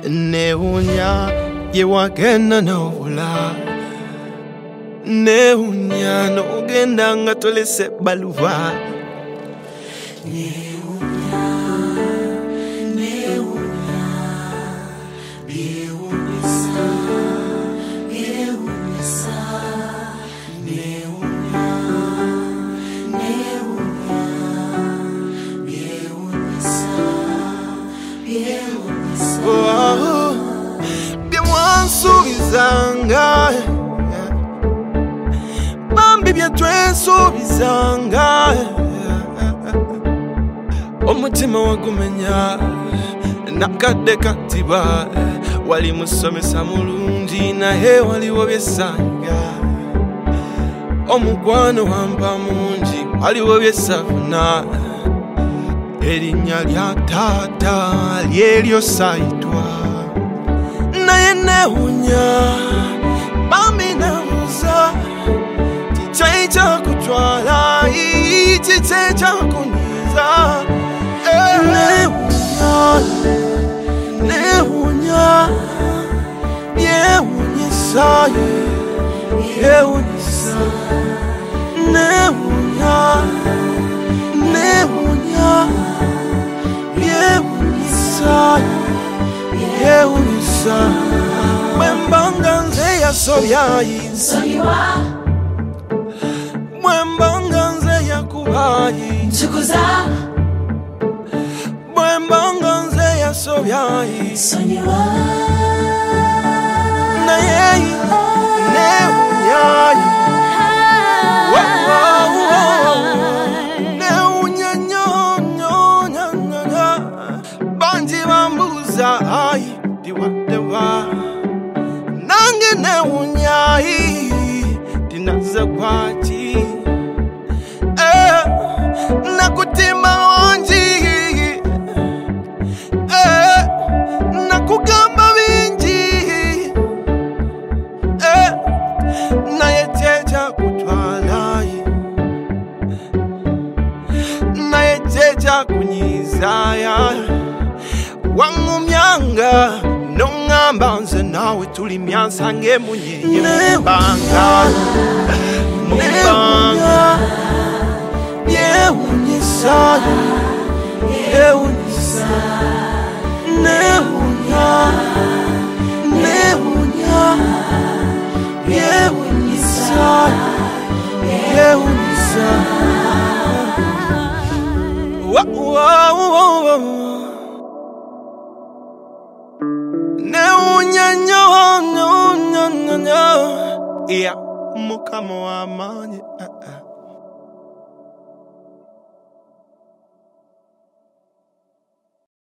Neunya yewagenda novula Neunya nogenda nga tolese baluwa Neunya biunisa Neunya biunisa Biwansubizanga Bambi byatwensubizanga Omutima wagumenya nakadde katiba wali musomesa mulungi naye waliwo byesanga omukwano wampa mungi waliwo byesafuna erinnya lya taata lyeryo saitwa naye newunya bambi namuza kikyai kyakutwala kikyai kyakunyiza Neunya yewunyisa yewunyisa Neunya yewunyisa yewunyisa Mwembanga nze yasobyayi Mwembanga nze yakubayi Nchukuza Mwembanga nze yasobyayi Sonyiwa Naye Neunyayi Neunya nyo Banji bambuza ayi diwa Nange neunyayi dinaza kwati Nakutima onji Nakugamba bingi Naye jeja kutwalayi Naye jeja kunyizaya Wangumyanga nongamba nze nawe tuli myansange munyenye Mbanga Mbanga Yewunyisa Yewunyisa Neunya Yewunyisa Yewunyisa Neunya nyo Ya mukama w'amaanyi